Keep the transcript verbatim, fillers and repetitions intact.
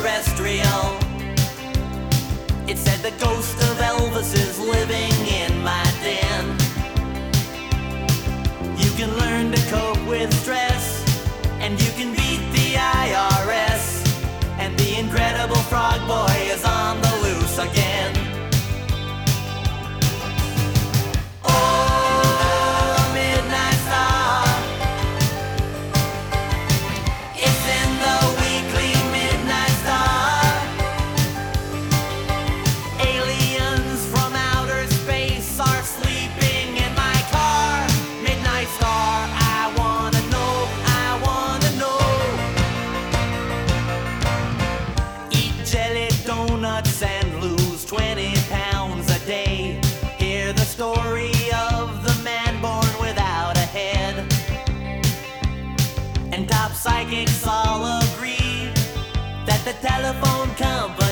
extraterrestrial. It said the ghost of Elvis is living in my den. You can learn to cope with stress, and you can beat the I R S. And the Incredible Frog Boy is on the loose again. Donuts and lose twenty pounds a day. Hear the story of the man born without a head. And top psychics all agree that the telephone company